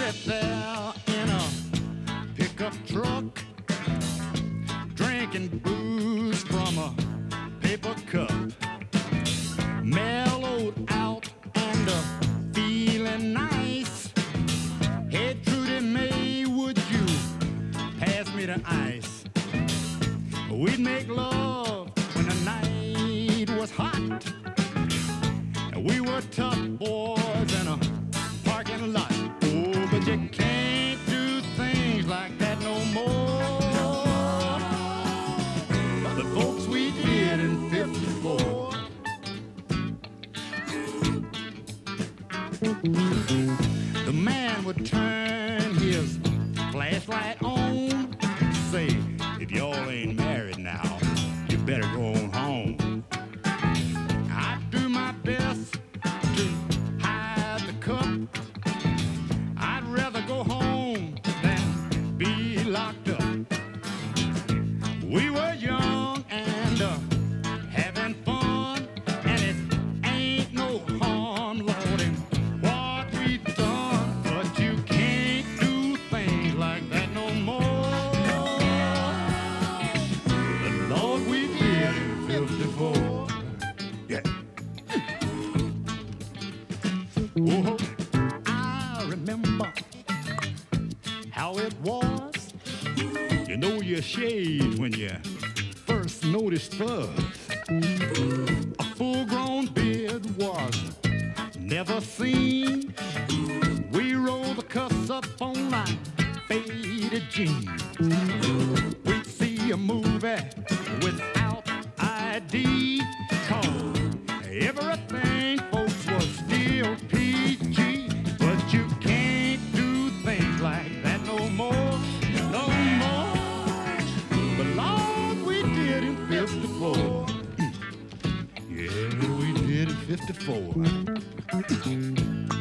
sat there in a pickup truck, drinking booze from a paper cup, mellowed out and feeling nice. Hey, Trudy May, would you pass me the ice? We'd make love when the night was hot. We were tough boys in a parking lot. Oh, but you can't do things like that no more. The folks we did in 54. The man would turn his flashlight on, say, if y'all ain't married now, you better go on home. I do my best to hide the cup. I'd rather go home than be locked up. We were young and having fun, and it ain't no harm, Lord, in what we've done. But you can't do things like that no more. The Lord we did in 54. Yeah. Oh, I remember how it was. You know you shaved when you first noticed fuzz. A full-grown beard was never seen. We rolled the cuffs up on like faded jeans. We'd see a movie without ID, 'cause everything folks was still PG. But you can't do things like that no more, no more. But Lord, we did in 54. Yeah, we did in 54.